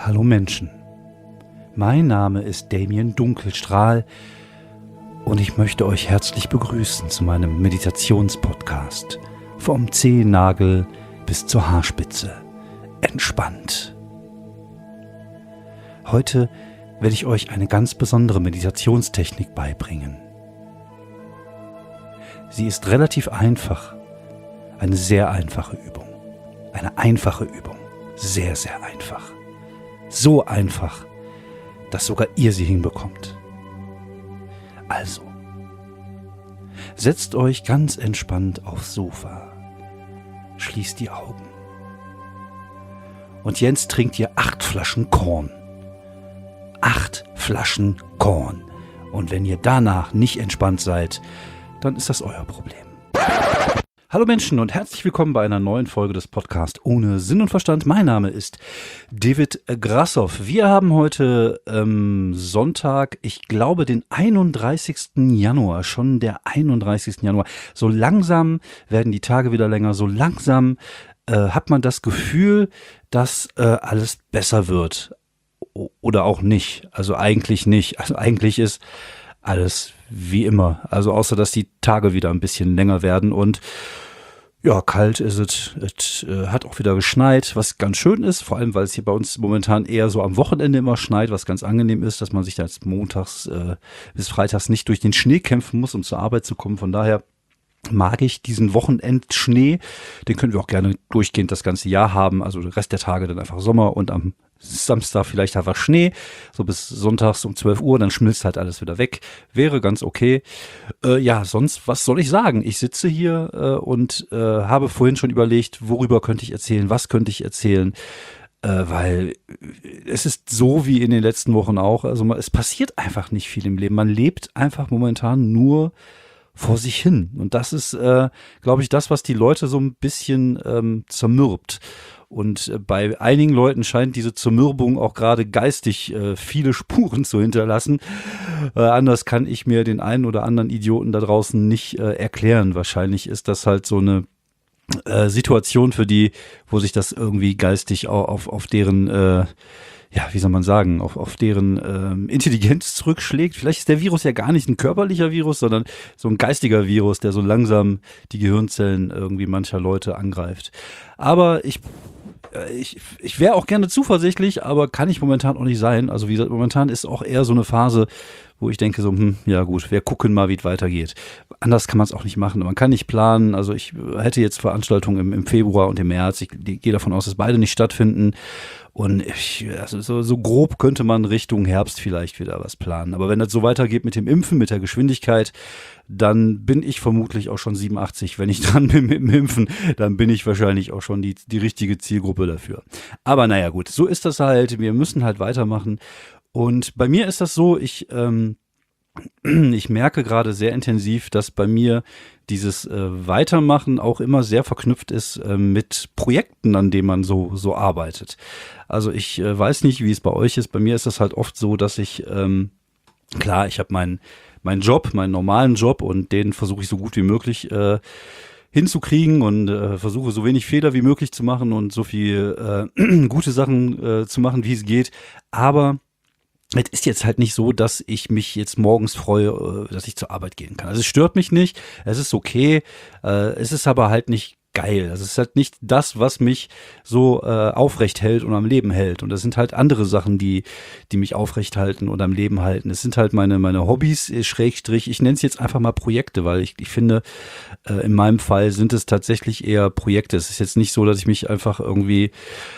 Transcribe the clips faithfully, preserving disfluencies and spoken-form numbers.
Hallo Menschen, mein Name ist Damien Dunkelstrahl und ich möchte euch herzlich begrüßen zu meinem Meditationspodcast. Vom Zehennagel bis zur Haarspitze. Entspannt. Heute werde ich euch eine ganz besondere Meditationstechnik beibringen. Sie ist relativ einfach. Eine sehr einfache Übung. Eine einfache Übung. Sehr, sehr einfach. So einfach, dass sogar ihr sie hinbekommt. Also, setzt euch ganz entspannt aufs Sofa. Schließt die Augen. Und jetzt trinkt ihr acht Flaschen Korn. Acht Flaschen Korn. Und wenn ihr danach nicht entspannt seid, dann ist das euer Problem. Hallo Menschen und herzlich willkommen bei einer neuen Folge des Podcasts Ohne Sinn und Verstand. Mein Name ist David Grassoff. Wir haben heute ähm, Sonntag, ich glaube den einunddreißigsten Januar, schon der einunddreißigsten Januar. So langsam werden die Tage wieder länger, so langsam äh, hat man das Gefühl, dass äh, alles besser wird. O- oder auch nicht, also eigentlich nicht. Also eigentlich ist alles wie immer, also außer dass die Tage wieder ein bisschen länger werden und ja, kalt ist es, es äh, hat auch wieder geschneit, was ganz schön ist, vor allem weil es hier bei uns momentan eher so am Wochenende immer schneit, was ganz angenehm ist, dass man sich da jetzt montags äh, bis freitags nicht durch den Schnee kämpfen muss, um zur Arbeit zu kommen, von daher mag ich diesen Wochenendschnee, den können wir auch gerne durchgehend das ganze Jahr haben, also der Rest der Tage dann einfach Sommer und am Samstag vielleicht einfach Schnee, so bis sonntags um zwölf Uhr, dann schmilzt halt alles wieder weg, wäre ganz okay. Äh, ja, sonst, was soll ich sagen? Ich sitze hier äh, und äh, habe vorhin schon überlegt, worüber könnte ich erzählen, was könnte ich erzählen, äh, weil es ist so wie in den letzten Wochen auch, also man, es passiert einfach nicht viel im Leben, man lebt einfach momentan nur vor sich hin und das ist, äh, glaube ich, das, was die Leute so ein bisschen ähm, zermürbt. Und bei einigen Leuten scheint diese Zermürbung auch gerade geistig äh, viele Spuren zu hinterlassen. Äh, anders kann ich mir den einen oder anderen Idioten da draußen nicht äh, erklären. Wahrscheinlich ist das halt so eine äh, Situation für die, wo sich das irgendwie geistig auch auf, auf deren, äh, ja, wie soll man sagen, auf, auf deren ähm, Intelligenz zurückschlägt. Vielleicht ist der Virus ja gar nicht ein körperlicher Virus, sondern so ein geistiger Virus, der so langsam die Gehirnzellen irgendwie mancher Leute angreift. Aber ich Ich, ich wäre auch gerne zuversichtlich, aber kann ich momentan auch nicht sein. Also wie gesagt, momentan ist auch eher so eine Phase, wo ich denke so, hm, ja gut, wir gucken mal, wie es weitergeht. Anders kann man es auch nicht machen. Man kann nicht planen. Also ich hätte jetzt Veranstaltungen im, im Februar und im März. Ich, ich gehe davon aus, dass beide nicht stattfinden. Und ich, also so, so grob könnte man Richtung Herbst vielleicht wieder was planen. Aber wenn das so weitergeht mit dem Impfen, mit der Geschwindigkeit, dann bin ich vermutlich auch schon siebenundachtzig. Wenn ich dran bin mit dem Impfen, dann bin ich wahrscheinlich auch schon die, die richtige Zielgruppe dafür. Aber naja gut, so ist das halt. Wir müssen halt weitermachen. Und bei mir ist das so, ich, ähm, ich merke gerade sehr intensiv, dass bei mir dieses äh, Weitermachen auch immer sehr verknüpft ist äh, mit Projekten, an denen man so, so arbeitet. Also ich äh, weiß nicht, wie es bei euch ist. Bei mir ist das halt oft so, dass ich, ähm, klar, ich habe meinen meinen Job, meinen normalen Job und den versuche ich so gut wie möglich äh, hinzukriegen und äh, versuche so wenig Fehler wie möglich zu machen und so viel äh, gute Sachen äh, zu machen, wie es geht. Aber es ist jetzt halt nicht so, dass ich mich jetzt morgens freue, dass ich zur Arbeit gehen kann. Also es stört mich nicht, es ist okay, äh, es ist aber halt nicht geil. Also es ist halt nicht das, was mich so äh, aufrecht hält und am Leben hält. Und das sind halt andere Sachen, die die mich aufrecht halten und am Leben halten. Es sind halt meine meine Hobbys, Schrägstrich, ich nenne es jetzt einfach mal Projekte, weil ich, ich finde, äh, in meinem Fall sind es tatsächlich eher Projekte. Es ist jetzt nicht so, dass ich mich einfach irgendwie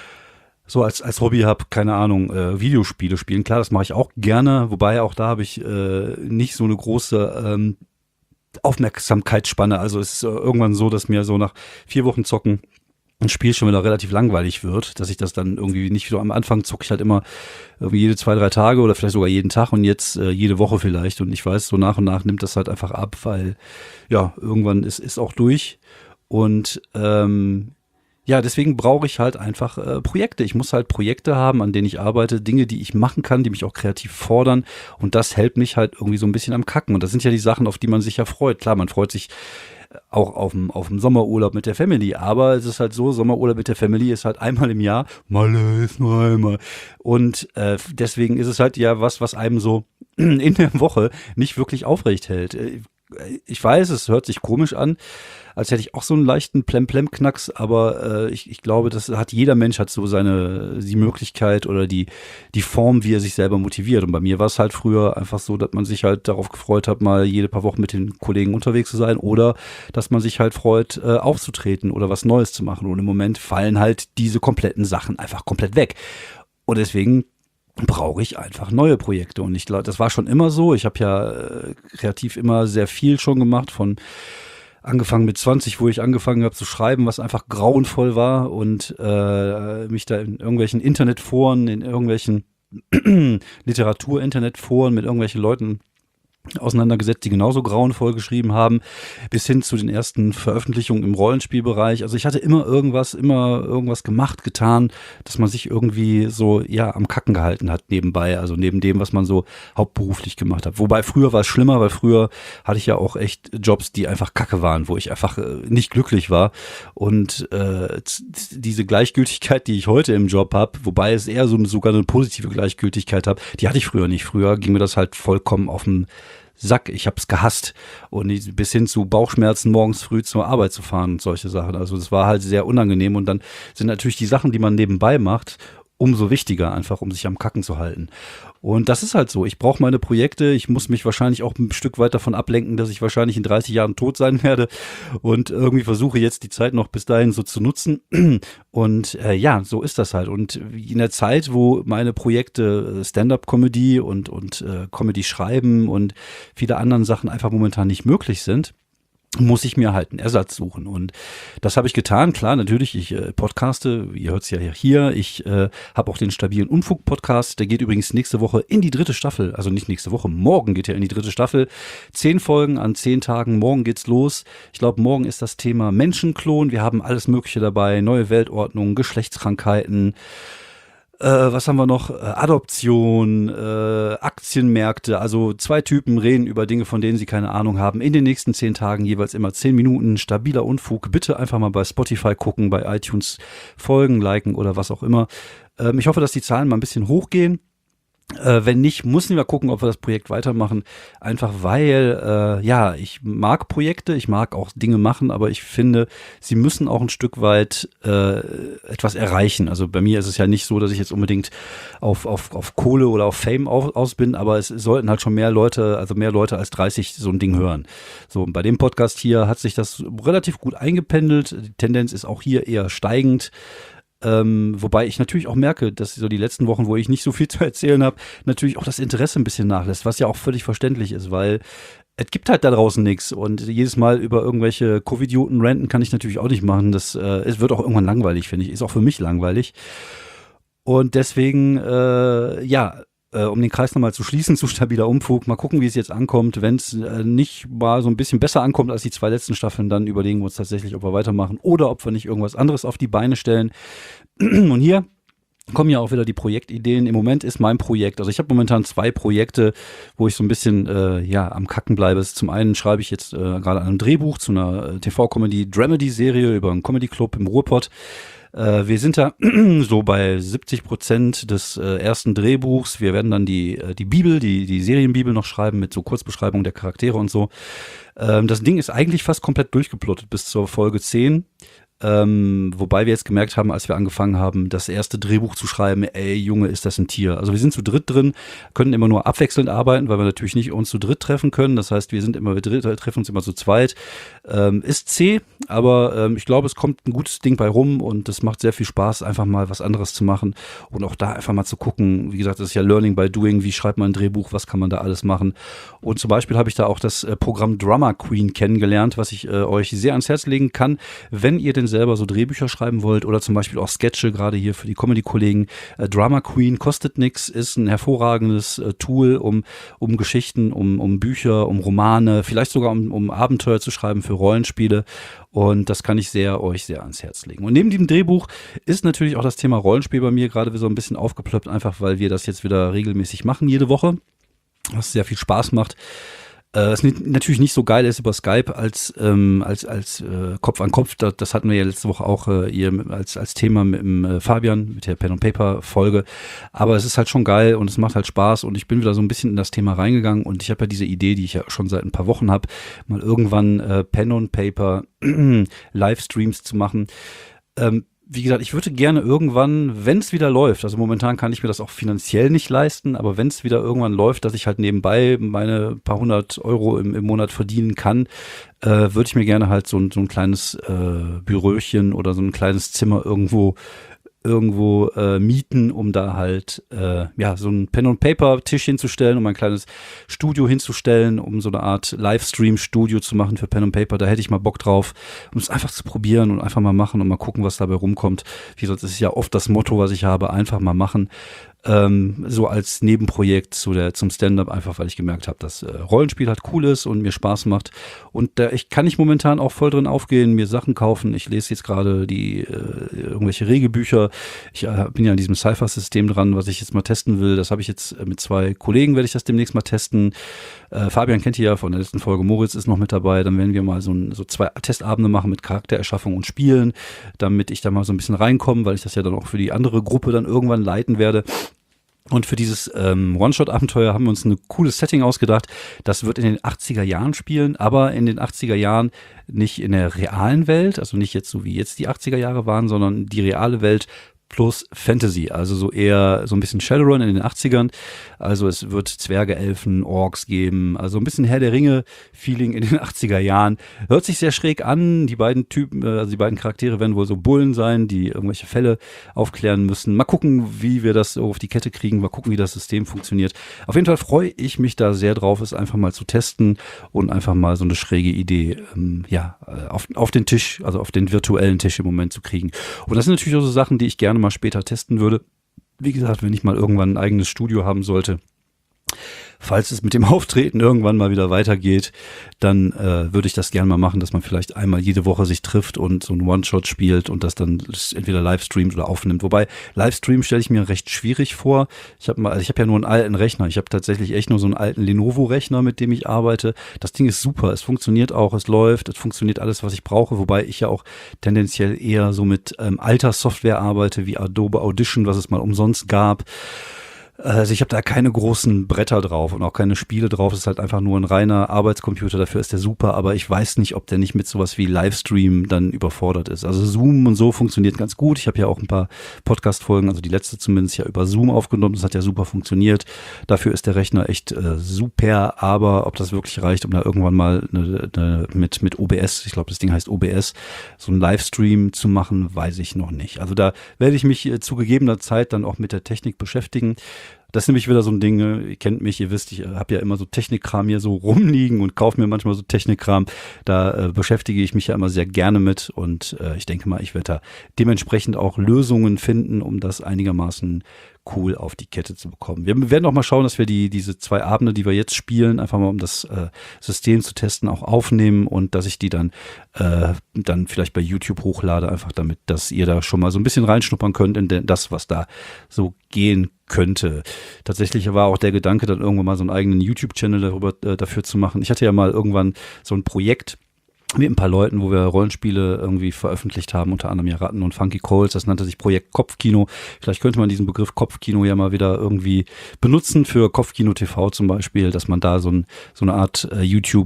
so als als Hobby habe, keine Ahnung, äh, Videospiele spielen. Klar, das mache ich auch gerne, wobei auch da habe ich äh, nicht so eine große ähm, Aufmerksamkeitsspanne. Also es ist äh, irgendwann so, dass mir so nach vier Wochen Zocken ein Spiel schon wieder relativ langweilig wird, dass ich das dann irgendwie nicht wieder am Anfang zocke ich halt immer irgendwie jede zwei, drei Tage oder vielleicht sogar jeden Tag und jetzt äh, jede Woche vielleicht. Und ich weiß, so nach und nach nimmt das halt einfach ab, weil ja, irgendwann ist ist auch durch. Und ähm, ja, deswegen brauche ich halt einfach äh, Projekte. Ich muss halt Projekte haben, an denen ich arbeite, Dinge, die ich machen kann, die mich auch kreativ fordern. Und das hält mich halt irgendwie so ein bisschen am Kacken. Und das sind ja die Sachen, auf die man sich ja freut. Klar, man freut sich auch auf dem, auf dem Sommerurlaub mit der Family. Aber es ist halt so, Sommerurlaub mit der Family ist halt einmal im Jahr. Malle ist nur einmal. Und äh, deswegen ist es halt ja was, was einem so in der Woche nicht wirklich aufrecht hält. Ich weiß, es hört sich komisch an, als hätte ich auch so einen leichten Plem-Plem-Knacks, aber äh, ich, ich glaube, das hat jeder Mensch hat so seine die Möglichkeit oder die die Form, wie er sich selber motiviert. Und bei mir war es halt früher einfach so, dass man sich halt darauf gefreut hat, mal jede paar Wochen mit den Kollegen unterwegs zu sein oder dass man sich halt freut, äh, aufzutreten oder was Neues zu machen. Und im Moment fallen halt diese kompletten Sachen einfach komplett weg. Und deswegen brauche ich einfach neue Projekte. Und ich glaube, das war schon immer so. Ich habe ja äh, kreativ immer sehr viel schon gemacht, von angefangen mit zwanzig, wo ich angefangen habe zu schreiben, was einfach grauenvoll war und äh, mich da in irgendwelchen Internetforen, in irgendwelchen Literatur-Internetforen mit irgendwelchen Leuten auseinandergesetzt, die genauso grauenvoll geschrieben haben, bis hin zu den ersten Veröffentlichungen im Rollenspielbereich. Also ich hatte immer irgendwas, immer irgendwas gemacht, getan, dass man sich irgendwie so, ja, am Kacken gehalten hat nebenbei, also neben dem, was man so hauptberuflich gemacht hat. Wobei früher war es schlimmer, weil früher hatte ich ja auch echt Jobs, die einfach Kacke waren, wo ich einfach äh, nicht glücklich war. Und äh, diese Gleichgültigkeit, die ich heute im Job habe, wobei es eher so sogar eine positive Gleichgültigkeit habe, die hatte ich früher nicht. Früher ging mir das halt vollkommen auf den Sack, ich hab's gehasst und bis hin zu Bauchschmerzen morgens früh zur Arbeit zu fahren und solche Sachen. Also das war halt sehr unangenehm und dann sind natürlich die Sachen, die man nebenbei macht, umso wichtiger einfach, um sich am Kacken zu halten. Und das ist halt so. Ich brauche meine Projekte. Ich muss mich wahrscheinlich auch ein Stück weit davon ablenken, dass ich wahrscheinlich in dreißig Jahren tot sein werde und irgendwie versuche jetzt die Zeit noch bis dahin so zu nutzen. Und äh, ja, so ist das halt. Und in der Zeit, wo meine Projekte Stand-up-Comedy und, und äh, Comedy schreiben und viele anderen Sachen einfach momentan nicht möglich sind, muss ich mir halt einen Ersatz suchen. Und das habe ich getan. Klar, natürlich, ich äh, podcaste, ihr hört es ja hier. Ich äh, habe auch den stabilen Unfug-Podcast. Der geht übrigens nächste Woche in die dritte Staffel. Also nicht nächste Woche, morgen geht er in die dritte Staffel. Zehn Folgen an zehn Tagen. Morgen geht's los. Ich glaube, morgen ist das Thema Menschenklon. Wir haben alles Mögliche dabei. Neue Weltordnung, Geschlechtskrankheiten. Äh, was haben wir noch? Äh, Adoption, äh, Aktienmärkte. Also zwei Typen reden über Dinge, von denen sie keine Ahnung haben. In den nächsten zehn Tagen jeweils immer zehn Minuten. Stabiler Unfug. Bitte einfach mal bei Spotify gucken, bei iTunes folgen, liken oder was auch immer. Ähm, ich hoffe, dass die Zahlen mal ein bisschen hochgehen. Äh, wenn nicht, müssen wir gucken, ob wir das Projekt weitermachen. Einfach weil, äh, ja, ich mag Projekte, ich mag auch Dinge machen, aber ich finde, sie müssen auch ein Stück weit äh, etwas erreichen. Also bei mir ist es ja nicht so, dass ich jetzt unbedingt auf, auf, auf Kohle oder auf Fame auf, aus bin, aber es sollten halt schon mehr Leute, also mehr Leute als dreißig so ein Ding hören. So, und bei dem Podcast hier hat sich das relativ gut eingependelt. Die Tendenz ist auch hier eher steigend. Ähm, wobei ich natürlich auch merke, dass so die letzten Wochen, wo ich nicht so viel zu erzählen habe, natürlich auch das Interesse ein bisschen nachlässt, was ja auch völlig verständlich ist, weil es gibt halt da draußen nichts und jedes Mal über irgendwelche Covidioten ranten kann ich natürlich auch nicht machen. Das äh, es wird auch irgendwann langweilig, finde ich. Ist auch für mich langweilig. Und deswegen, äh, ja, äh, um den Kreis nochmal zu schließen, zu stabiler Unfug, mal gucken, wie es jetzt ankommt. Wenn es äh, nicht mal so ein bisschen besser ankommt als die zwei letzten Staffeln, dann überlegen wir uns tatsächlich, ob wir weitermachen oder ob wir nicht irgendwas anderes auf die Beine stellen. Und hier kommen ja auch wieder die Projektideen. Im Moment ist mein Projekt, also ich habe momentan zwei Projekte, wo ich so ein bisschen äh, ja am Kacken bleibe. Zum einen schreibe ich jetzt äh, gerade an einem Drehbuch zu einer äh, T V-Comedy-Dramedy-Serie über einen Comedy-Club im Ruhrpott. Äh, wir sind da so bei siebzig Prozent des äh, ersten Drehbuchs. Wir werden dann die äh, die Bibel, die die Serienbibel noch schreiben mit so Kurzbeschreibung der Charaktere und so. Ähm, das Ding ist eigentlich fast komplett durchgeplottet bis zur Folge zehn. Ähm, wobei wir jetzt gemerkt haben, als wir angefangen haben, das erste Drehbuch zu schreiben, ey Junge, ist das ein Tier. Also wir sind zu dritt drin, können immer nur abwechselnd arbeiten, weil wir natürlich nicht uns zu dritt treffen können. Das heißt, wir sind immer, wir treffen uns immer zu zweit. Ähm, ist zäh, aber ähm, ich glaube, es kommt ein gutes Ding bei rum und es macht sehr viel Spaß, einfach mal was anderes zu machen und auch da einfach mal zu gucken. Wie gesagt, das ist ja Learning by Doing. Wie schreibt man ein Drehbuch? Was kann man da alles machen? Und zum Beispiel habe ich da auch das äh, Programm Drama Queen kennengelernt, was ich äh, euch sehr ans Herz legen kann, wenn ihr den selber so Drehbücher schreiben wollt oder zum Beispiel auch Sketche, gerade hier für die Comedy-Kollegen. Äh, Drama Queen kostet nichts, ist ein hervorragendes äh, Tool, um, um Geschichten, um, um Bücher, um Romane, vielleicht sogar um, um Abenteuer zu schreiben für Rollenspiele. Und das kann ich sehr euch sehr ans Herz legen. Und neben dem Drehbuch ist natürlich auch das Thema Rollenspiel bei mir gerade so ein bisschen aufgeploppt, einfach weil wir das jetzt wieder regelmäßig machen jede Woche, was sehr viel Spaß macht. Äh, was nicht, natürlich nicht so geil ist über Skype als ähm, als als äh, Kopf an Kopf. Das, das hatten wir ja letzte Woche auch äh, hier als als Thema mit dem äh, Fabian mit der Pen and Paper Folge. Aber es ist halt schon geil und es macht halt Spaß und ich bin wieder so ein bisschen in das Thema reingegangen und ich habe ja diese Idee, die ich ja schon seit ein paar Wochen habe, mal irgendwann äh, Pen and Paper Livestreams zu machen. Ähm, Wie gesagt, ich würde gerne irgendwann, wenn es wieder läuft, also momentan kann ich mir das auch finanziell nicht leisten, aber wenn es wieder irgendwann läuft, dass ich halt nebenbei meine paar hundert Euro im, im Monat verdienen kann, äh, würde ich mir gerne halt so ein, so ein kleines äh, Büröchen oder so ein kleines Zimmer irgendwo irgendwo äh, mieten, um da halt äh, ja so ein Pen-and-Paper-Tisch hinzustellen, um ein kleines Studio hinzustellen, um so eine Art Livestream-Studio zu machen für Pen and Paper. Da hätte ich mal Bock drauf, um es einfach zu probieren und einfach mal machen und mal gucken, was dabei rumkommt. Wie sonst ist es ja oft das Motto, was ich habe, einfach mal machen. Ähm, so als Nebenprojekt zu der, zum Stand-Up, einfach weil ich gemerkt habe, dass äh, Rollenspiel halt cool ist und mir Spaß macht. Und da ich kann ich momentan auch voll drin aufgehen, mir Sachen kaufen. Ich lese jetzt gerade die äh, irgendwelche Regelbücher. Ich äh, bin ja an diesem Cypher-System dran, was ich jetzt mal testen will. Das habe ich jetzt äh, mit zwei Kollegen, werde ich das demnächst mal testen. Äh, Fabian kennt ihr ja von der letzten Folge, Moritz ist noch mit dabei. Dann werden wir mal so, ein, so zwei Testabende machen mit Charaktererschaffung und Spielen, damit ich da mal so ein bisschen reinkomme, weil ich das ja dann auch für die andere Gruppe dann irgendwann leiten werde. Und für dieses ähm, One-Shot-Abenteuer haben wir uns ein cooles Setting ausgedacht. Das wird in den achtziger Jahren spielen, aber in den achtziger Jahren nicht in der realen Welt, also nicht jetzt so wie jetzt die achtziger Jahre waren, sondern die reale Welt plus Fantasy, also so eher so ein bisschen Shadowrun in den achtzigern. Also es wird Zwerge, Elfen, Orks geben, also ein bisschen Herr der Ringe-Feeling in den achtziger Jahren. Hört sich sehr schräg an. Die beiden Typen, also die beiden Charaktere werden wohl so Bullen sein, die irgendwelche Fälle aufklären müssen. Mal gucken, wie wir das auf die Kette kriegen. Mal gucken, wie das System funktioniert. Auf jeden Fall freue ich mich da sehr drauf, es einfach mal zu testen und einfach mal so eine schräge Idee, ähm, ja, auf, auf den Tisch, also auf den virtuellen Tisch im Moment zu kriegen. Und das sind natürlich auch so Sachen, die ich gerne mal später testen würde. Wie gesagt, wenn ich mal irgendwann ein eigenes Studio haben sollte, falls es mit dem Auftreten irgendwann mal wieder weitergeht, dann äh, würde ich das gerne mal machen, dass man vielleicht einmal jede Woche sich trifft und so ein One-Shot spielt und das dann entweder livestreamt oder aufnimmt. Wobei, Livestream stelle ich mir recht schwierig vor. Ich habe mal, also ich habe ja nur einen alten Rechner. Ich habe tatsächlich echt nur so einen alten Lenovo-Rechner, mit dem ich arbeite. Das Ding ist super. Es funktioniert auch, es läuft, es funktioniert alles, was ich brauche. Wobei ich ja auch tendenziell eher so mit ähm, alter Software arbeite, wie Adobe Audition, was es mal umsonst gab. Also ich habe da keine großen Bretter drauf und auch keine Spiele drauf. Es ist halt einfach nur ein reiner Arbeitscomputer. Dafür ist der super, aber ich weiß nicht, ob der nicht mit sowas wie Livestream dann überfordert ist. Also Zoom und so funktioniert ganz gut. Ich habe ja auch ein paar Podcast-Folgen, also die letzte zumindest ja über Zoom aufgenommen. Das hat ja super funktioniert. Dafür ist der Rechner echt äh, super, aber ob das wirklich reicht, um da irgendwann mal eine, eine, mit, mit O B S, ich glaube das Ding heißt O B S, so einen Livestream zu machen, weiß ich noch nicht. Also da werde ich mich äh, zu gegebener Zeit dann auch mit der Technik beschäftigen. Das ist nämlich wieder so ein Ding, ihr kennt mich, ihr wisst, ich habe ja immer so Technikkram hier so rumliegen und kaufe mir manchmal so Technikkram. Da äh, beschäftige ich mich ja immer sehr gerne mit und äh, ich denke mal, ich werde da dementsprechend auch Lösungen finden, um das einigermaßen cool auf die Kette zu bekommen. Wir werden auch mal schauen, dass wir die diese zwei Abende, die wir jetzt spielen, einfach mal um das äh, System zu testen, auch aufnehmen und dass ich die dann äh, dann vielleicht bei YouTube hochlade, einfach damit, dass ihr da schon mal so ein bisschen reinschnuppern könnt in das, was da so gehen könnte. Tatsächlich war auch der Gedanke, dann irgendwann mal so einen eigenen YouTube-Channel darüber äh, dafür zu machen. Ich hatte ja mal irgendwann so ein Projekt mit ein paar Leuten, wo wir Rollenspiele irgendwie veröffentlicht haben, unter anderem ja Ratten und Funky Coles. Das nannte sich Projekt Kopfkino. Vielleicht könnte man diesen Begriff Kopfkino ja mal wieder irgendwie benutzen für Kopfkino T V zum Beispiel, dass man da so, ein, so eine Art äh,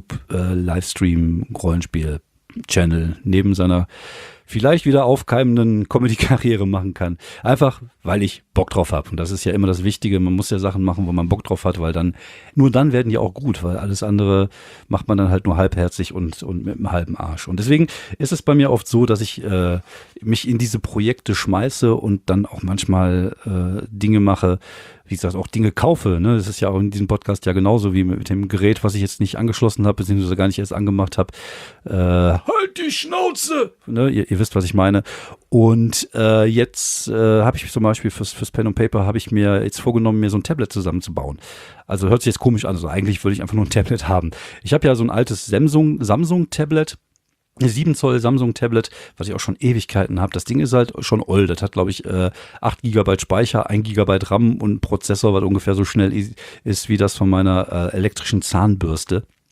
YouTube-Livestream-Rollenspiel-Channel neben seiner vielleicht wieder aufkeimenden Comedy-Karriere machen kann. Einfach, weil ich Bock drauf habe. Und das ist ja immer das Wichtige. Man muss ja Sachen machen, wo man Bock drauf hat, weil dann, nur dann werden die auch gut, weil alles andere macht man dann halt nur halbherzig und, und mit einem halben Arsch. Und deswegen ist es bei mir oft so, dass ich äh, mich in diese Projekte schmeiße und dann auch manchmal äh, Dinge mache, wie gesagt, auch Dinge kaufe. Ne? Das ist ja auch in diesem Podcast ja genauso wie mit dem Gerät, was ich jetzt nicht angeschlossen habe, beziehungsweise gar nicht erst angemacht habe. Äh, halt die Schnauze! Ne? Ihr, ihr wisst, was ich meine. Und äh, jetzt äh, habe ich zum Beispiel fürs, fürs Pen and Paper habe ich mir jetzt vorgenommen, mir so ein Tablet zusammenzubauen. Also hört sich jetzt komisch an. Also eigentlich würde ich einfach nur ein Tablet haben. Ich habe ja so ein altes Samsung, Samsung-Tablet. sieben Zoll Samsung-Tablet, was ich auch schon Ewigkeiten habe. Das Ding ist halt schon old. Das hat, glaube ich, äh, acht Gigabyte Speicher, ein Gigabyte RAM und ein Prozessor, was ungefähr so schnell ist wie das von meiner äh, elektrischen Zahnbürste.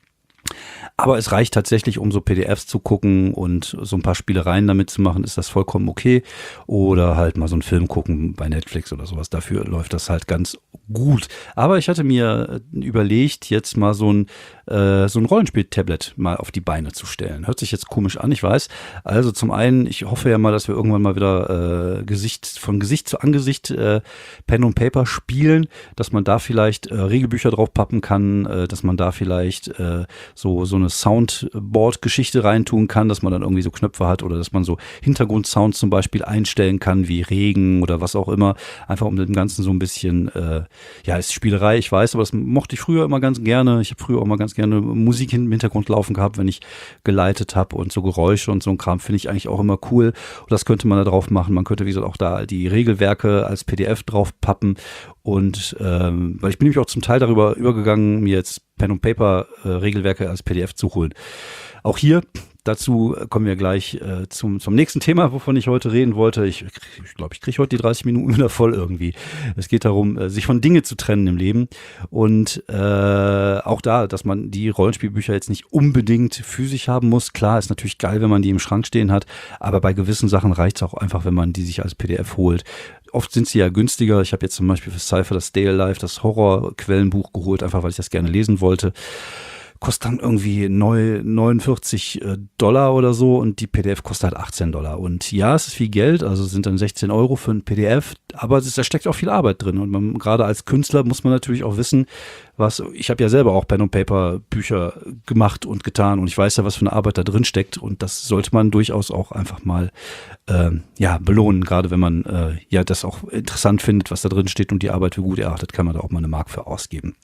Aber es reicht tatsächlich, um so P D Fs zu gucken und so ein paar Spielereien damit zu machen, ist das vollkommen okay. Oder halt mal so einen Film gucken bei Netflix oder sowas. Dafür läuft das halt ganz gut. Aber ich hatte mir überlegt, jetzt mal so ein, äh, so ein Rollenspiel-Tablet mal auf die Beine zu stellen. Hört sich jetzt komisch an, ich weiß. Also zum einen, ich hoffe ja mal, dass wir irgendwann mal wieder äh, Gesicht von Gesicht zu Angesicht äh, Pen und Paper spielen, dass man da vielleicht äh, Regelbücher drauf pappen kann, äh, dass man da vielleicht äh, so, so eine Soundboard-Geschichte reintun kann, dass man dann irgendwie so Knöpfe hat oder dass man so Hintergrundsounds zum Beispiel einstellen kann, wie Regen oder was auch immer, einfach um dem Ganzen so ein bisschen, äh, ja, ist Spielerei, ich weiß, aber das mochte ich früher immer ganz gerne. Ich habe früher auch mal ganz gerne Musik im Hintergrund laufen gehabt, wenn ich geleitet habe und so Geräusche und so ein Kram finde ich eigentlich auch immer cool und das könnte man da drauf machen. Man könnte, wie gesagt, auch da die Regelwerke als P D F drauf pappen und ähm, weil ich bin nämlich auch zum Teil darüber übergegangen, mir jetzt Pen und Paper äh, Regelwerke als P D F zu holen. Auch hier, dazu kommen wir gleich äh, zum, zum nächsten Thema, wovon ich heute reden wollte. Ich glaube, ich, glaub, ich kriege heute die dreißig Minuten wieder voll irgendwie. Es geht darum, äh, sich von Dingen zu trennen im Leben. Und äh, auch da, dass man die Rollenspielbücher jetzt nicht unbedingt physisch haben muss. Klar, ist natürlich geil, wenn man die im Schrank stehen hat. Aber bei gewissen Sachen reicht es auch einfach, wenn man die sich als P D F holt. Oft sind sie ja günstiger. Ich habe jetzt zum Beispiel für Cypher das Stay Alive, das Horror-Quellenbuch geholt, einfach weil ich das gerne lesen wollte. Kostet dann irgendwie neunundvierzig Dollar oder so und die P D F kostet halt achtzehn Dollar. Und ja, es ist viel Geld, also sind dann sechzehn Euro für ein P D F, aber es ist, da steckt auch viel Arbeit drin. Und man, gerade als Künstler muss man natürlich auch wissen, was, ich habe ja selber auch Pen und Paper Bücher gemacht und getan und ich weiß ja, was für eine Arbeit da drin steckt und das sollte man durchaus auch einfach mal äh, ja, belohnen, gerade wenn man äh, ja das auch interessant findet, was da drin steht und die Arbeit für gut erachtet, kann man da auch mal eine Mark für ausgeben.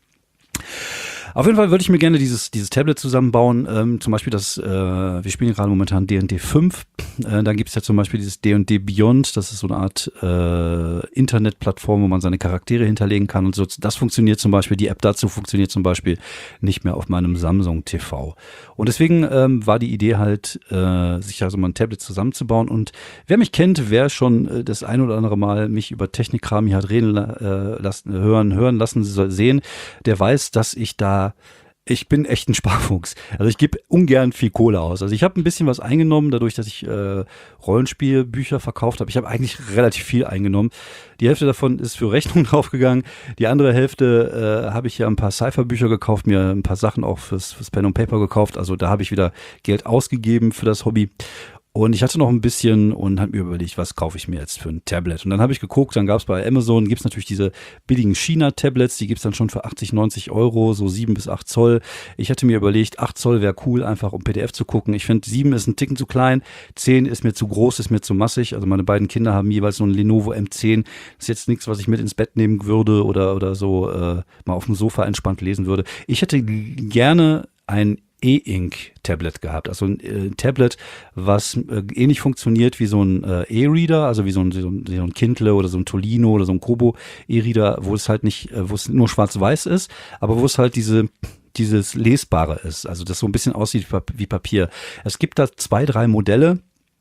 Auf jeden Fall würde ich mir gerne dieses, dieses Tablet zusammenbauen. Ähm, zum Beispiel das, äh, wir spielen gerade momentan D und D fünf. Äh, da gibt es ja zum Beispiel dieses D und D Beyond. Das ist so eine Art äh, Internetplattform, wo man seine Charaktere hinterlegen kann und so. Das funktioniert zum Beispiel, die App dazu funktioniert zum Beispiel nicht mehr auf meinem Samsung T V. Und deswegen ähm, war die Idee halt, äh, sich also mal ein Tablet zusammenzubauen. Und wer mich kennt, wer schon äh, das ein oder andere Mal mich über Technikkram hier hat reden äh, lassen, hören, hören lassen, sehen, der weiß, dass ich da ich bin echt ein Sparfuchs. Also ich gebe ungern viel Kohle aus. Also ich habe ein bisschen was eingenommen, dadurch, dass ich äh, Rollenspielbücher verkauft habe. Ich habe eigentlich relativ viel eingenommen. Die Hälfte davon ist für Rechnung draufgegangen. Die andere Hälfte äh, habe ich ja ein paar Cypher-Bücher gekauft, mir ein paar Sachen auch fürs, fürs Pen und Paper gekauft. Also da habe ich wieder Geld ausgegeben für das Hobby. Und ich hatte noch ein bisschen und habe mir überlegt, was kaufe ich mir jetzt für ein Tablet. Und dann habe ich geguckt, dann gab es bei Amazon, gibt es natürlich diese billigen China-Tablets, die gibt es dann schon für achtzig, neunzig Euro, so sieben bis acht Zoll. Ich hatte mir überlegt, acht Zoll wäre cool, einfach um P D F zu gucken. Ich finde, sieben ist ein Ticken zu klein, zehn ist mir zu groß, ist mir zu massig. Also meine beiden Kinder haben jeweils so ein Lenovo M zehn. Das ist jetzt nichts, was ich mit ins Bett nehmen würde oder, oder so äh, mal auf dem Sofa entspannt lesen würde. Ich hätte gerne ein E-Ink-Tablet gehabt. Also ein äh, Tablet, was äh, ähnlich funktioniert wie so ein äh, E-Reader, also wie so ein, so ein, so ein Kindle oder so ein Tolino oder so ein Kobo E-Reader, wo es halt nicht, äh, wo es nur schwarz-weiß ist, aber wo es halt diese dieses Lesbare ist, also das so ein bisschen aussieht wie Papier. Es gibt da zwei, drei Modelle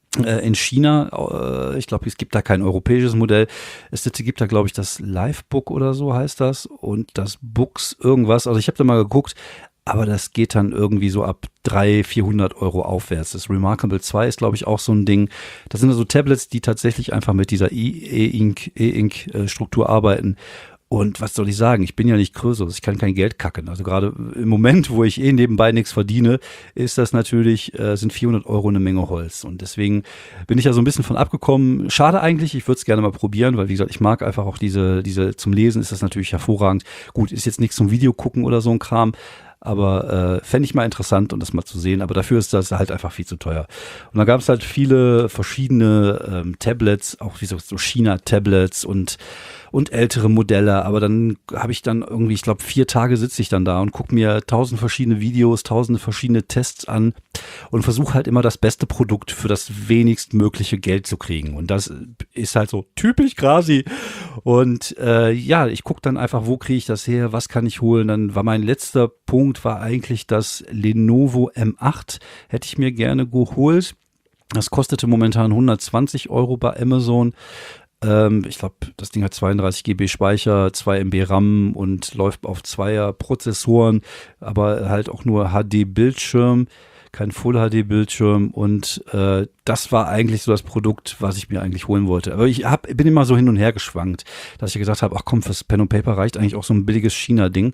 in China, ich glaube, es gibt da kein europäisches Modell. Es gibt da, glaube ich, das Livebook oder so heißt das und das Books irgendwas. Also ich habe da mal geguckt, aber das geht dann irgendwie so ab dreihundert, vierhundert Euro aufwärts. Das Remarkable zwei ist, glaube ich, auch so ein Ding. Das sind also Tablets, die tatsächlich einfach mit dieser E-Ink, E-Ink-Struktur arbeiten. Und was soll ich sagen? Ich bin ja nicht größer, ich kann kein Geld kacken. Also gerade im Moment, wo ich eh nebenbei nichts verdiene, ist das natürlich, äh, sind vierhundert Euro eine Menge Holz. Und deswegen bin ich ja so ein bisschen von abgekommen. Schade eigentlich, ich würde es gerne mal probieren, weil wie gesagt, ich mag einfach auch diese, diese, zum Lesen ist das natürlich hervorragend. Gut, ist jetzt nichts zum Video gucken oder so ein Kram. Aber äh, fände ich mal interessant, um das mal zu sehen. Aber dafür ist das halt einfach viel zu teuer. Und da gab es halt viele verschiedene ähm, Tablets, auch wie so, so China-Tablets und und ältere Modelle. Aber dann habe ich dann irgendwie, ich glaube, vier Tage sitze ich dann da und gucke mir tausend verschiedene Videos, tausende verschiedene Tests an und versuche halt immer das beste Produkt für das wenigstmögliche Geld zu kriegen. Und das ist halt so typisch Grasi. Und äh, ja, ich gucke dann einfach, wo kriege ich das her, was kann ich holen. Dann war mein letzter Punkt war eigentlich das Lenovo M acht, hätte ich mir gerne geholt. Das kostete momentan hundertzwanzig Euro bei Amazon. Ähm, ich glaube, das Ding hat zweiunddreißig Gigabyte Speicher, zwei Megabyte RAM und läuft auf zweier Prozessoren, aber halt auch nur H D-Bildschirm, kein Full-H D-Bildschirm und äh, das war eigentlich so das Produkt, was ich mir eigentlich holen wollte. Aber ich hab, bin immer so hin und her geschwankt, dass ich gesagt habe, ach komm, fürs Pen und Paper reicht eigentlich auch so ein billiges China-Ding.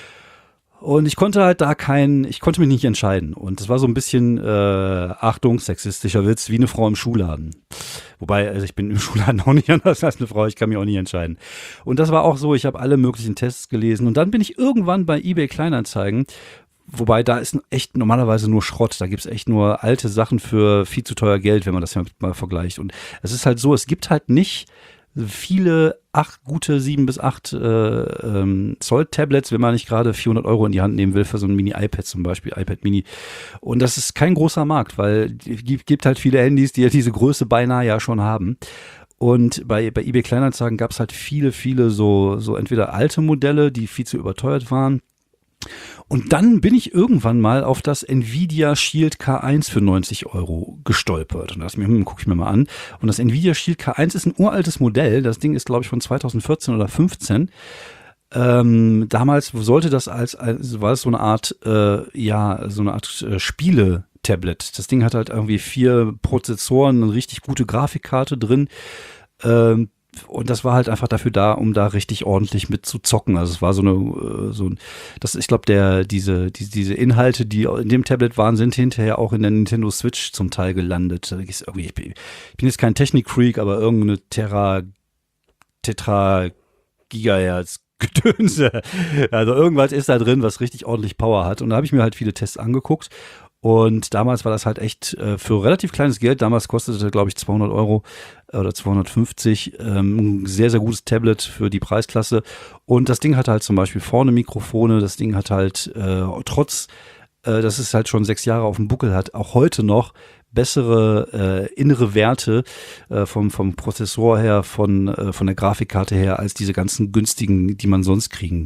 Und ich konnte halt da kein, ich konnte mich nicht entscheiden. Und das war so ein bisschen, äh, Achtung, sexistischer Witz, wie eine Frau im Schuhladen. Wobei, also ich bin im Schuhladen auch nicht anders als eine Frau, ich kann mich auch nicht entscheiden. Und das war auch so, ich habe alle möglichen Tests gelesen. Und dann bin ich irgendwann bei eBay Kleinanzeigen, wobei da ist echt normalerweise nur Schrott. Da gibt's echt nur alte Sachen für viel zu teuer Geld, wenn man das ja mal vergleicht. Und es ist halt so, es gibt halt nicht viele acht, gute sieben bis acht äh, ähm, Zoll Tablets, wenn man nicht gerade vierhundert Euro in die Hand nehmen will für so ein Mini-iPad zum Beispiel, iPad Mini. Und das ist kein großer Markt, weil es gibt, gibt halt viele Handys, die ja diese Größe beinahe ja schon haben. Und bei, bei eBay Kleinanzeigen gab es halt viele, viele so, so entweder alte Modelle, die viel zu überteuert waren. Und dann bin ich irgendwann mal auf das Nvidia Shield K eins für neunzig Euro gestolpert. Und das gucke ich mir mal an. Und das Nvidia Shield K eins ist ein uraltes Modell. Das Ding ist, glaube ich, von zweitausendvierzehn oder fünfzehn. Ähm, damals sollte das als, als war es so eine Art, äh, ja, so eine Art äh, Spiele-Tablet. Das Ding hat halt irgendwie vier Prozessoren, eine richtig gute Grafikkarte drin. Ähm, Und das war halt einfach dafür da, um da richtig ordentlich mit zu zocken. Also es war so eine, so ein, das, ich glaube, der, diese, diese, diese Inhalte, die in dem Tablet waren, sind hinterher auch in der Nintendo Switch zum Teil gelandet. Ich bin jetzt kein Technik-Freak, aber irgendeine Terra, Tetra, Gigahertz, Gedönse. Also irgendwas ist da drin, was richtig ordentlich Power hat. Und da habe ich mir halt viele Tests angeguckt. Und damals war das halt echt äh, für relativ kleines Geld. Damals kostete, glaube ich, zweihundert Euro oder zweihundertfünfzig. Ähm, ein sehr, sehr gutes Tablet für die Preisklasse. Und das Ding hat halt zum Beispiel vorne Mikrofone. Das Ding hat halt äh, trotz, äh, dass es halt schon sechs Jahre auf dem Buckel hat, auch heute noch bessere äh, innere Werte äh, vom, vom Prozessor her, von, äh, von der Grafikkarte her, als diese ganzen günstigen, die man sonst kriegen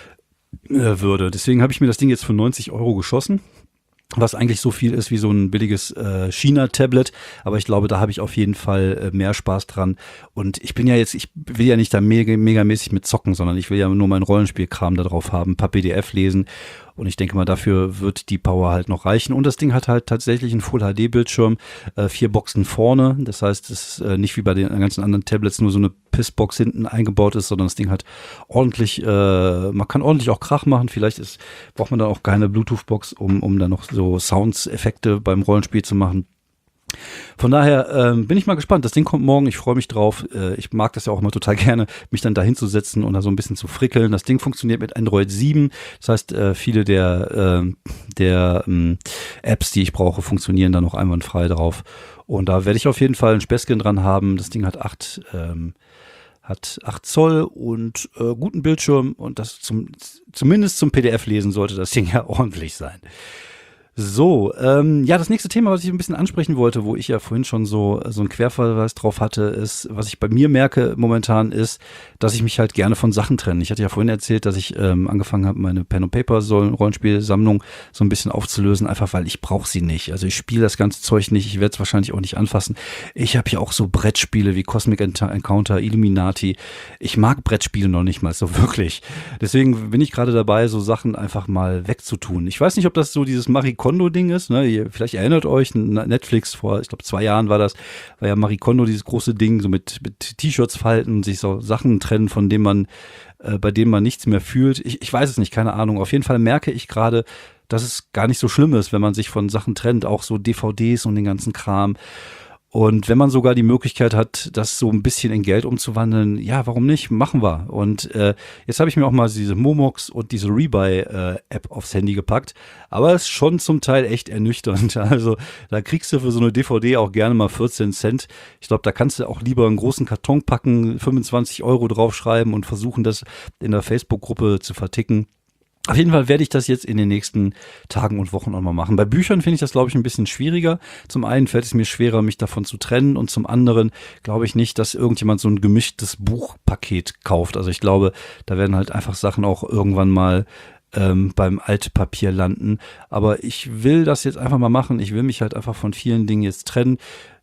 äh, würde. Deswegen habe ich mir das Ding jetzt für neunzig Euro geschossen. Was eigentlich so viel ist wie so ein billiges äh, China-Tablet, aber ich glaube, da habe ich auf jeden Fall äh, mehr Spaß dran. Und ich bin ja jetzt, ich will ja nicht da mega, megamäßig mit zocken, sondern ich will ja nur meinen Rollenspielkram da drauf haben, ein paar P D F lesen. Und ich denke mal, dafür wird die Power halt noch reichen. Und das Ding hat halt tatsächlich einen Full-H D-Bildschirm, äh, vier Boxen vorne. Das heißt, es ist äh, nicht wie bei den ganzen anderen Tablets nur so eine Pissbox hinten eingebaut ist, sondern das Ding hat ordentlich, äh, man kann ordentlich auch Krach machen. Vielleicht ist, braucht man dann auch keine Bluetooth-Box, um, um dann noch so Sounds-Effekte beim Rollenspiel zu machen. Von daher ähm, bin ich mal gespannt. Das Ding kommt morgen, ich freue mich drauf. Äh, ich mag das ja auch immer total gerne, mich dann da hinzusetzen und da so ein bisschen zu frickeln. Das Ding funktioniert mit Android sieben. Das heißt, äh, viele der, äh, der ähm, Apps, die ich brauche, funktionieren da noch einwandfrei drauf. Und da werde ich auf jeden Fall ein Späßchen dran haben. Das Ding hat acht, ähm, hat acht Zoll und äh, guten Bildschirm. Und das zum, zumindest zum P D F-Lesen sollte das Ding ja ordentlich sein. So, ähm, ja, das nächste Thema, was ich ein bisschen ansprechen wollte, wo ich ja vorhin schon so so einen Querverweis drauf hatte, ist, was ich bei mir merke momentan ist, dass ich mich halt gerne von Sachen trenne. Ich hatte ja vorhin erzählt, dass ich ähm, angefangen habe, meine Pen- und Paper-Rollenspielsammlung so ein bisschen aufzulösen, einfach weil ich brauche sie nicht. Also ich spiele das ganze Zeug nicht, ich werde es wahrscheinlich auch nicht anfassen. Ich habe ja auch so Brettspiele wie Cosmic Encounter, Illuminati. Ich mag Brettspiele noch nicht mal so wirklich. Deswegen bin ich gerade dabei, so Sachen einfach mal wegzutun. Ich weiß nicht, ob das so dieses Marie Kondo-Ding ist, ne? Ihr, vielleicht erinnert euch, Netflix vor, ich glaube, zwei Jahren war das, war ja Marie Kondo dieses große Ding, so mit, mit T-Shirts falten, sich so Sachen trennen, von denen man, äh, bei denen man nichts mehr fühlt. Ich, ich weiß es nicht, keine Ahnung. Auf jeden Fall merke ich gerade, dass es gar nicht so schlimm ist, wenn man sich von Sachen trennt, auch so D V Ds und den ganzen Kram. Und wenn man sogar die Möglichkeit hat, das so ein bisschen in Geld umzuwandeln, ja, warum nicht? Machen wir. Und äh, jetzt habe ich mir auch mal diese Momox und diese Rebuy-App äh, aufs Handy gepackt. Aber es ist schon zum Teil echt ernüchternd. Also da kriegst du für so eine D V D auch gerne mal vierzehn Cent. Ich glaube, da kannst du auch lieber einen großen Karton packen, fünfundzwanzig Euro draufschreiben und versuchen, das in der Facebook-Gruppe zu verticken. Auf jeden Fall werde ich das jetzt in den nächsten Tagen und Wochen auch mal machen. Bei Büchern finde ich das, glaube ich, ein bisschen schwieriger. Zum einen fällt es mir schwerer, mich davon zu trennen, und zum anderen glaube ich nicht, dass irgendjemand so ein gemischtes Buchpaket kauft. Also ich glaube, da werden halt einfach Sachen auch irgendwann mal ähm, beim Altpapier landen. Aber ich will das jetzt einfach mal machen. Ich will mich halt einfach von vielen Dingen jetzt trennen.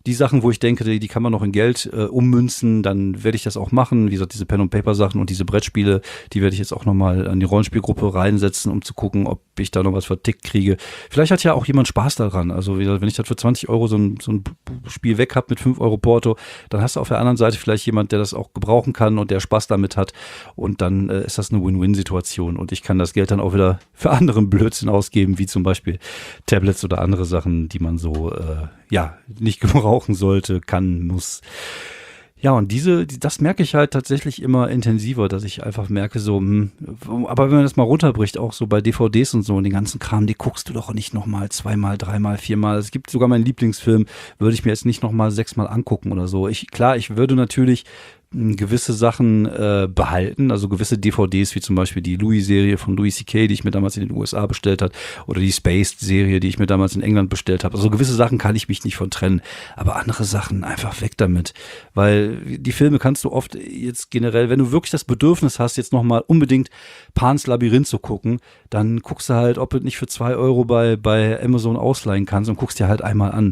die Sachen, wo ich denke, die, die kann man noch in Geld äh, ummünzen, dann werde ich das auch machen. Wie gesagt, diese Pen-and-Paper-Sachen und diese Brettspiele, die werde ich jetzt auch nochmal an die Rollenspielgruppe reinsetzen, um zu gucken, ob ich da noch was vertickt kriege. Vielleicht hat ja auch jemand Spaß daran. Also wie gesagt, wenn ich das für zwanzig Euro so ein, so ein Spiel weg habe mit fünf Euro Porto, dann hast du auf der anderen Seite vielleicht jemand, der das auch gebrauchen kann und der Spaß damit hat. Und dann äh, ist das eine Win-Win-Situation. Und ich kann das Geld dann auch wieder für anderen Blödsinn ausgeben, wie zum Beispiel Tablets oder andere Sachen, die man so äh, ja nicht gebrauchen sollte, kann, muss. Ja, und diese, das merke ich halt tatsächlich immer intensiver, dass ich einfach merke, so, hm, aber wenn man das mal runterbricht, auch so bei D V Ds und so und den ganzen Kram, die guckst du doch nicht nochmal zweimal, dreimal, viermal. Es gibt sogar meinen Lieblingsfilm, würde ich mir jetzt nicht nochmal sechsmal angucken oder so. Ich, klar, ich würde natürlich gewisse Sachen äh, behalten, also gewisse D V Ds, wie zum Beispiel die Louis-Serie von Louis C K, die ich mir damals in den U S A bestellt habe, oder die Spaced-Serie, die ich mir damals in England bestellt habe. Also gewisse Sachen kann ich mich nicht von trennen, aber andere Sachen einfach weg damit, weil die Filme kannst du oft jetzt generell, wenn du wirklich das Bedürfnis hast, jetzt nochmal unbedingt Pans Labyrinth zu gucken, dann guckst du halt, ob du nicht für zwei Euro bei, bei Amazon ausleihen kannst und guckst dir halt einmal an.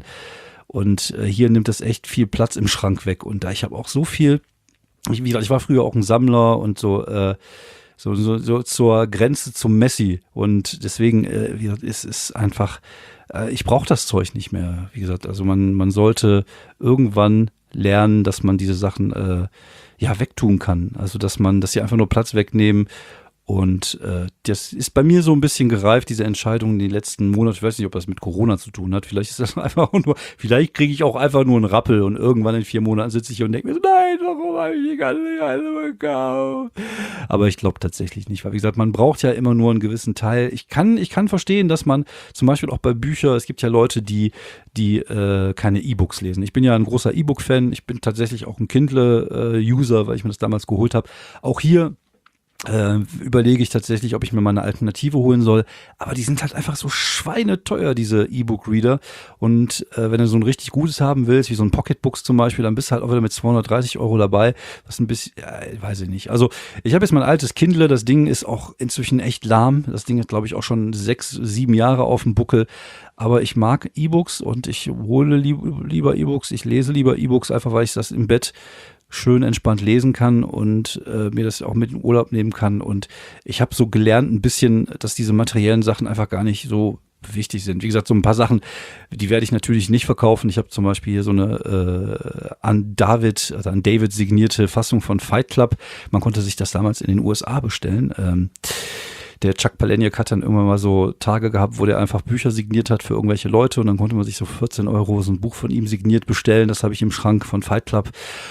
Und äh, hier nimmt das echt viel Platz im Schrank weg und da ich habe auch so viel. Ich, wie gesagt, ich war früher auch ein Sammler und so, äh, so, so, so zur Grenze zum Messi. Und deswegen, äh, wie gesagt, ist es einfach, äh, ich brauche das Zeug nicht mehr. Wie gesagt, also man, man sollte irgendwann lernen, dass man diese Sachen äh, ja wegtun kann. Also dass man, dass sie einfach nur Platz wegnehmen. Und äh, das ist bei mir so ein bisschen gereift, diese Entscheidung in den letzten Monaten. Ich weiß nicht, ob das mit Corona zu tun hat. Vielleicht ist das einfach nur, vielleicht kriege ich auch einfach nur einen Rappel und irgendwann in vier Monaten sitze ich und denke mir so, nein, warum habe ich die ganze Scheiße gekauft? Aber ich glaube tatsächlich nicht, weil wie gesagt, man braucht ja immer nur einen gewissen Teil. Ich kann, ich kann verstehen, dass man zum Beispiel auch bei Büchern, es gibt ja Leute, die, die äh, keine E-Books lesen. Ich bin ja ein großer E-Book-Fan. Ich bin tatsächlich auch ein Kindle-User, weil ich mir das damals geholt habe. Auch hier Äh, überlege ich tatsächlich, ob ich mir mal eine Alternative holen soll. Aber die sind halt einfach so schweineteuer, diese E-Book-Reader. Und äh, wenn du so ein richtig gutes haben willst, wie so ein Pocketbooks zum Beispiel, dann bist du halt auch wieder mit zweihundertdreißig Euro dabei. Was ein bisschen, ja, weiß ich nicht. Also ich habe jetzt mein altes Kindle, das Ding ist auch inzwischen echt lahm. Das Ding hat, glaube ich, auch schon sechs, sieben Jahre auf dem Buckel. Aber ich mag E-Books und ich hole lieb, lieber E-Books. Ich lese lieber E-Books, einfach weil ich das im Bett schön entspannt lesen kann und äh, mir das auch mit in den Urlaub nehmen kann. Und ich habe so gelernt ein bisschen, dass diese materiellen Sachen einfach gar nicht so wichtig sind. Wie gesagt, so ein paar Sachen, die werde ich natürlich nicht verkaufen. Ich habe zum Beispiel hier so eine äh, an David, also an David signierte Fassung von Fight Club. Man konnte sich das damals in den U S A bestellen. Ähm, Der Chuck Palahniuk hat dann irgendwann mal so Tage gehabt, wo der einfach Bücher signiert hat für irgendwelche Leute und dann konnte man sich so vierzehn Euro so ein Buch von ihm signiert bestellen. Das habe ich im Schrank von Fight Club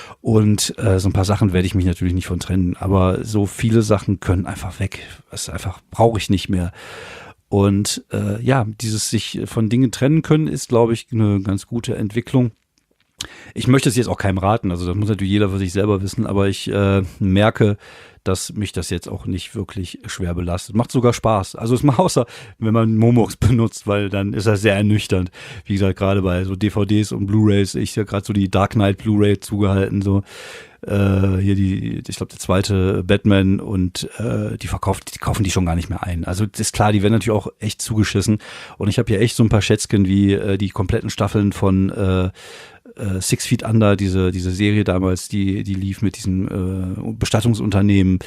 und äh, so ein paar Sachen werde ich mich natürlich nicht von trennen, aber so viele Sachen können einfach weg. Das einfach brauche ich nicht mehr. Und äh, ja, dieses sich von Dingen trennen können ist, glaube ich, eine ganz gute Entwicklung. Ich möchte es jetzt auch keinem raten, also das muss natürlich jeder für sich selber wissen, aber ich äh, merke, dass mich das jetzt auch nicht wirklich schwer belastet. Macht sogar Spaß. Also es macht außer, wenn man Momox benutzt, weil dann ist das sehr ernüchternd. Wie gesagt, gerade bei so D V Ds und Blu-Rays, ich habe gerade so die Dark Knight Blu-Ray zugehalten, so äh, hier die, ich glaube der zweite Batman und äh, die verkauft, die kaufen die schon gar nicht mehr ein. Also ist klar, die werden natürlich auch echt zugeschissen und ich habe hier echt so ein paar Schätzchen wie äh, die kompletten Staffeln von äh, Six Feet Under, diese, diese Serie damals, die, die lief mit diesem äh, Bestattungsunternehmen.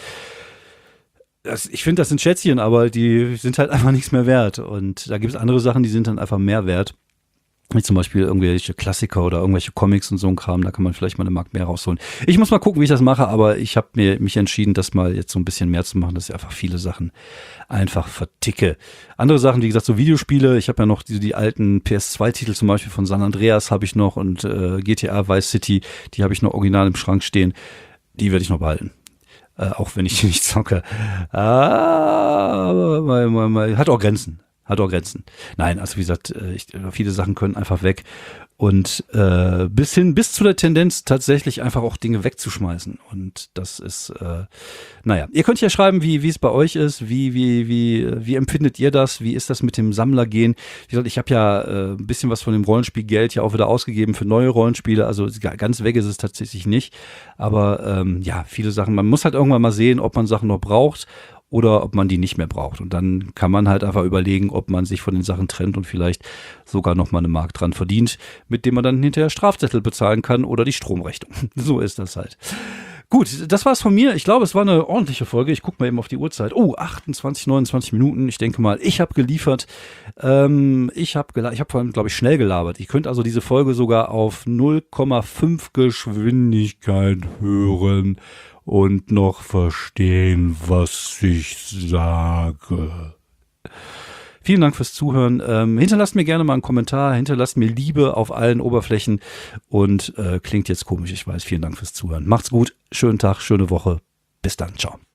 Das, ich finde, das sind Schätzchen, aber die sind halt einfach nichts mehr wert. Und da gibt es andere Sachen, die sind dann einfach mehr wert. Wie zum Beispiel irgendwelche Klassiker oder irgendwelche Comics und so ein Kram, da kann man vielleicht mal eine Mark mehr rausholen. Ich muss mal gucken, wie ich das mache, aber ich habe mir mich entschieden, das mal jetzt so ein bisschen mehr zu machen, dass ich einfach viele Sachen einfach verticke. Andere Sachen, wie gesagt, so Videospiele, ich habe ja noch die, die alten P S zwei Titel zum Beispiel von San Andreas habe ich noch und äh, G T A Vice City, die habe ich noch original im Schrank stehen. Die werde ich noch behalten. Äh, auch wenn ich die nicht zocke. Aber mal, mal, mal, hat auch Grenzen. Hat auch Grenzen. Nein, also wie gesagt, ich, viele Sachen können einfach weg. Und äh, bis hin, bis zu der Tendenz, tatsächlich einfach auch Dinge wegzuschmeißen. Und das ist, äh, naja. Ihr könnt ja schreiben, wie wie es bei euch ist. Wie wie wie wie empfindet ihr das? Wie ist das mit dem Sammlergehen? Wie gesagt, ich habe ja äh, ein bisschen was von dem Rollenspielgeld ja auch wieder ausgegeben für neue Rollenspiele. Also ganz weg ist es tatsächlich nicht. Aber ähm, ja, viele Sachen. Man muss halt irgendwann mal sehen, ob man Sachen noch braucht. oder ob man die nicht mehr braucht. Und dann kann man halt einfach überlegen, ob man sich von den Sachen trennt und vielleicht sogar nochmal eine Mark dran verdient, mit dem man dann hinterher Strafzettel bezahlen kann oder die Stromrechnung. So ist das halt. Gut, das war's von mir. Ich glaube, es war eine ordentliche Folge. Ich gucke mal eben auf die Uhrzeit. Oh, achtundzwanzig, neunundzwanzig Minuten. Ich denke mal, ich habe geliefert. Ähm, ich habe gela- ich hab vor allem, glaube ich, schnell gelabert. Ihr könnt also diese Folge sogar auf null Komma fünf Geschwindigkeit hören und noch verstehen, was ich sage. Vielen Dank fürs Zuhören. Ähm, hinterlasst mir gerne mal einen Kommentar, hinterlasst mir Liebe auf allen Oberflächen und äh, klingt jetzt komisch, ich weiß. Vielen Dank fürs Zuhören. Macht's gut, schönen Tag, schöne Woche. Bis dann, ciao.